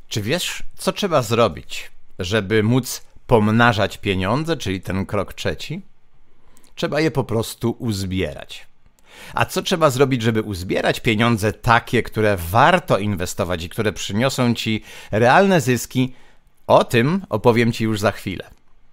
Czy wiesz, co trzeba zrobić, żeby móc pomnażać pieniądze, czyli ten krok trzeci? Trzeba je po prostu uzbierać. A co trzeba zrobić, żeby uzbierać pieniądze takie, które warto inwestować i które przyniosą ci realne zyski? O tym opowiem ci już za chwilę.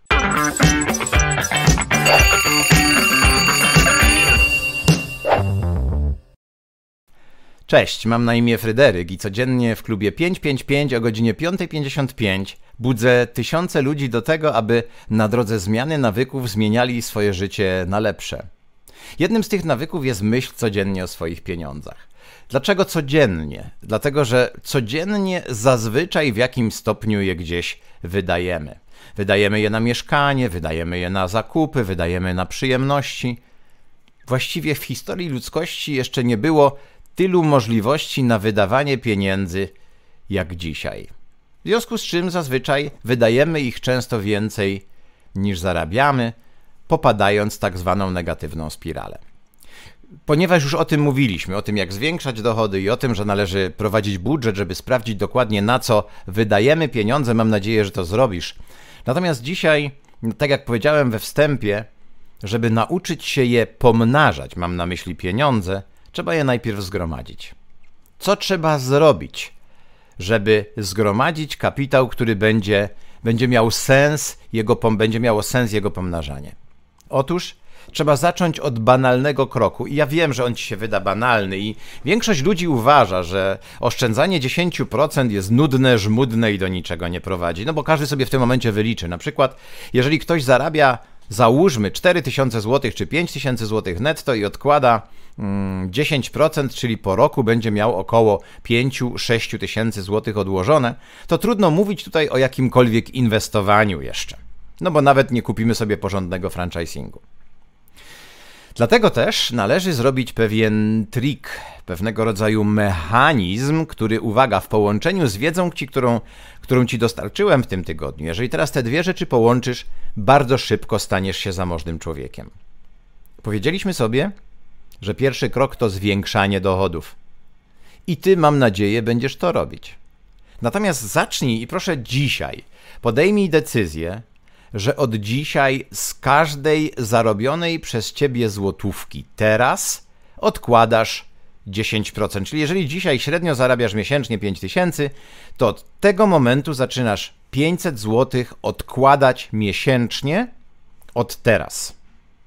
Cześć, mam na imię Fryderyk i codziennie w klubie 555 o godzinie 5:55 budzę tysiące ludzi do tego, aby na drodze zmiany nawyków zmieniali swoje życie na lepsze. Jednym z tych nawyków jest myśl codziennie o swoich pieniądzach. Dlaczego codziennie? Dlatego, że codziennie zazwyczaj w jakimś stopniu je gdzieś wydajemy. Wydajemy je na mieszkanie, wydajemy je na zakupy, wydajemy na przyjemności. Właściwie w historii ludzkości jeszcze nie było tylu możliwości na wydawanie pieniędzy jak dzisiaj. W związku z czym zazwyczaj wydajemy ich często więcej niż zarabiamy, popadając w tak zwaną negatywną spiralę. Ponieważ już o tym mówiliśmy, o tym jak zwiększać dochody i o tym, że należy prowadzić budżet, żeby sprawdzić dokładnie na co wydajemy pieniądze, mam nadzieję, że to zrobisz. Natomiast dzisiaj, tak jak powiedziałem we wstępie, żeby nauczyć się je pomnażać, mam na myśli pieniądze, trzeba je najpierw zgromadzić. Co trzeba zrobić, żeby zgromadzić kapitał, który będzie miało sens jego pomnażanie? Otóż trzeba zacząć od banalnego kroku. I ja wiem, że on ci się wyda banalny i większość ludzi uważa, że oszczędzanie 10% jest nudne, żmudne i do niczego nie prowadzi. No bo każdy sobie w tym momencie wyliczy. Na przykład, jeżeli ktoś zarabia, załóżmy 4000 zł czy 5000 zł netto i odkłada 10%, czyli po roku będzie miał około 5-6 tysięcy złotych odłożone, to trudno mówić tutaj o jakimkolwiek inwestowaniu jeszcze. No bo nawet nie kupimy sobie porządnego franchisingu. Dlatego też należy zrobić pewien trik, pewnego rodzaju mechanizm, który, uwaga, w połączeniu z wiedzą, którą ci dostarczyłem w tym tygodniu, jeżeli teraz te dwie rzeczy połączysz, bardzo szybko staniesz się zamożnym człowiekiem. Powiedzieliśmy sobie, że pierwszy krok to zwiększanie dochodów. I ty, mam nadzieję, będziesz to robić. Natomiast zacznij i proszę dzisiaj, podejmij decyzję, że od dzisiaj z każdej zarobionej przez ciebie złotówki teraz odkładasz 10%. Czyli jeżeli dzisiaj średnio zarabiasz miesięcznie 5000, to od tego momentu zaczynasz 500 zł odkładać miesięcznie od teraz.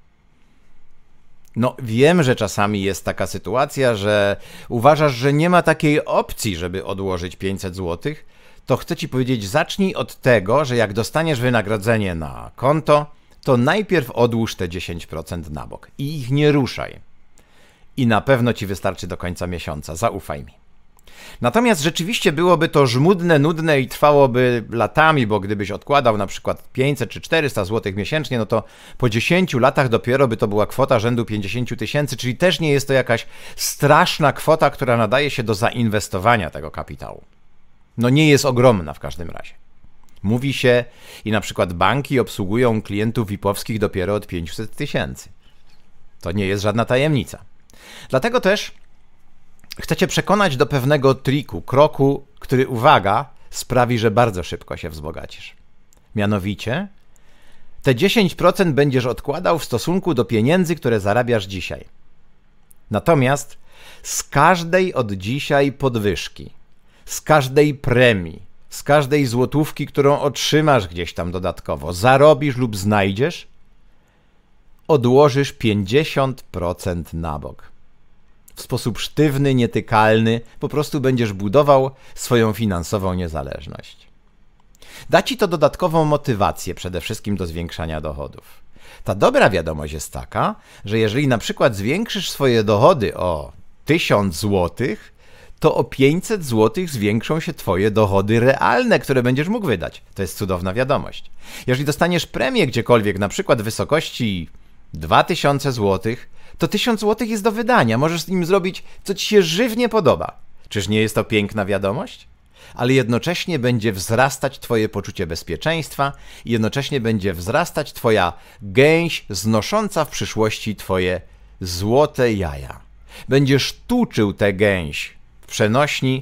No wiem, że czasami jest taka sytuacja, że uważasz, że nie ma takiej opcji, żeby odłożyć 500 zł, to chcę ci powiedzieć, zacznij od tego, że jak dostaniesz wynagrodzenie na konto, to najpierw odłóż te 10% na bok i ich nie ruszaj. I na pewno ci wystarczy do końca miesiąca, zaufaj mi. Natomiast rzeczywiście byłoby to żmudne, nudne i trwałoby latami, bo gdybyś odkładał na przykład 500 czy 400 zł miesięcznie, no to po 10 latach dopiero by to była kwota rzędu 50 tysięcy, czyli też nie jest to jakaś straszna kwota, która nadaje się do zainwestowania tego kapitału. No nie jest ogromna w każdym razie. Mówi się i na przykład banki obsługują klientów VIP-owskich dopiero od 500 tysięcy. To nie jest żadna tajemnica. Dlatego też chcę cię przekonać do pewnego triku, kroku, który, uwaga, sprawi, że bardzo szybko się wzbogacisz. Mianowicie, te 10% będziesz odkładał w stosunku do pieniędzy, które zarabiasz dzisiaj. Natomiast z każdej od dzisiaj podwyżki, z każdej premii, z każdej złotówki, którą otrzymasz gdzieś tam dodatkowo, zarobisz lub znajdziesz, odłożysz 50% na bok. W sposób sztywny, nietykalny, po prostu będziesz budował swoją finansową niezależność. Da ci to dodatkową motywację przede wszystkim do zwiększania dochodów. Ta dobra wiadomość jest taka, że jeżeli na przykład zwiększysz swoje dochody o 1000 złotych, to o 500 zł zwiększą się twoje dochody realne, które będziesz mógł wydać. To jest cudowna wiadomość. Jeżeli dostaniesz premię gdziekolwiek, na przykład w wysokości 2000 zł, to 1000 zł jest do wydania. Możesz z nim zrobić, co ci się żywnie podoba. Czyż nie jest to piękna wiadomość? Ale jednocześnie będzie wzrastać twoje poczucie bezpieczeństwa i jednocześnie będzie wzrastać twoja gęś znosząca w przyszłości twoje złote jaja. Będziesz tuczył tę gęś w przenośni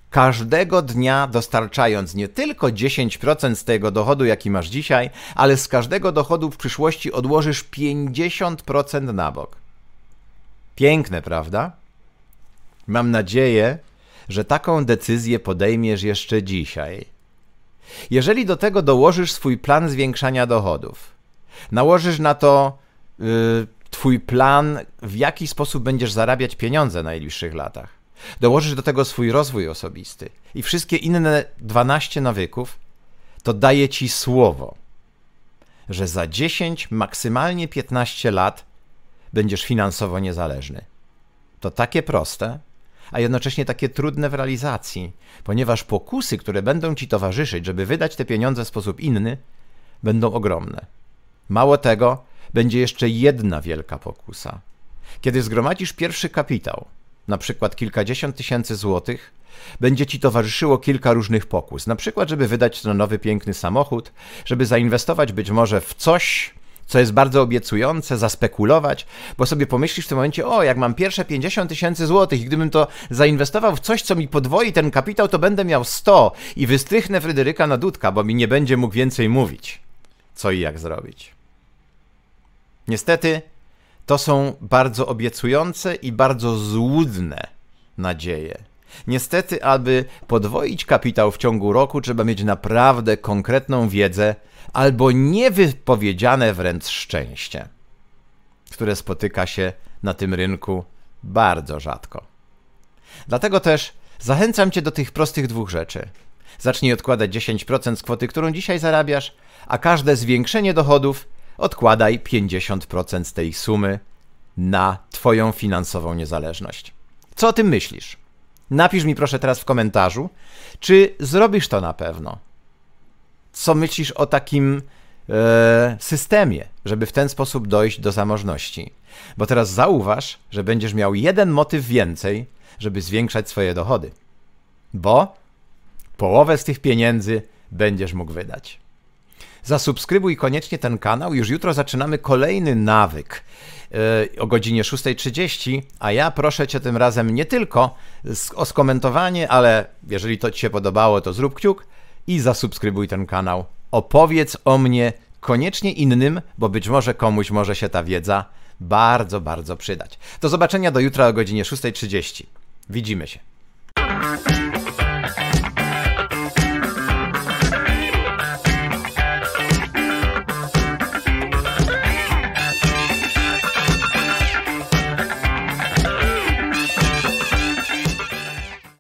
Każdego dnia dostarczając nie tylko 10% z tego dochodu, jaki masz dzisiaj, ale z każdego dochodu w przyszłości odłożysz 50% na bok. Piękne, prawda? Mam nadzieję, że taką decyzję podejmiesz jeszcze dzisiaj. Jeżeli do tego dołożysz swój plan zwiększania dochodów, nałożysz na to twój plan, w jaki sposób będziesz zarabiać pieniądze w najbliższych latach, dołożysz do tego swój rozwój osobisty i wszystkie inne 12 nawyków, to daję ci słowo, że za 10, maksymalnie 15 lat będziesz finansowo niezależny. To takie proste, a jednocześnie takie trudne w realizacji, ponieważ pokusy, które będą ci towarzyszyć, żeby wydać te pieniądze w sposób inny, będą ogromne. Mało tego, będzie jeszcze jedna wielka pokusa. Kiedy zgromadzisz pierwszy kapitał, na przykład kilkadziesiąt tysięcy złotych, będzie ci towarzyszyło kilka różnych pokus. Na przykład, żeby wydać na nowy, piękny samochód, żeby zainwestować być może w coś, co jest bardzo obiecujące, zaspekulować, bo sobie pomyślisz w tym momencie, o, jak mam pierwsze 50 tysięcy złotych i gdybym to zainwestował w coś, co mi podwoi ten kapitał, to będę miał 100 i wystrychnę Fryderyka na dudka, bo mi nie będzie mógł więcej mówić, co i jak zrobić. Niestety, to są bardzo obiecujące i bardzo złudne nadzieje. Niestety, aby podwoić kapitał w ciągu roku, trzeba mieć naprawdę konkretną wiedzę albo niewypowiedziane wręcz szczęście, które spotyka się na tym rynku bardzo rzadko. Dlatego też zachęcam cię do tych prostych dwóch rzeczy. Zacznij odkładać 10% z kwoty, którą dzisiaj zarabiasz, a każde zwiększenie dochodów odkładaj 50% z tej sumy na twoją finansową niezależność. Co o tym myślisz? Napisz mi proszę teraz w komentarzu, czy zrobisz to na pewno. Co myślisz o takim systemie, żeby w ten sposób dojść do zamożności? Bo teraz zauważ, że będziesz miał jeden motyw więcej, żeby zwiększać swoje dochody. Bo połowę z tych pieniędzy będziesz mógł wydać. Zasubskrybuj koniecznie ten kanał. Już jutro zaczynamy kolejny nawyk o godzinie 6:30, a ja proszę cię tym razem nie tylko o skomentowanie, ale jeżeli to ci się podobało, to zrób kciuk i zasubskrybuj ten kanał. Opowiedz o mnie koniecznie innym, bo być może komuś może się ta wiedza bardzo, bardzo przydać. Do zobaczenia do jutra o godzinie 6:30. Widzimy się.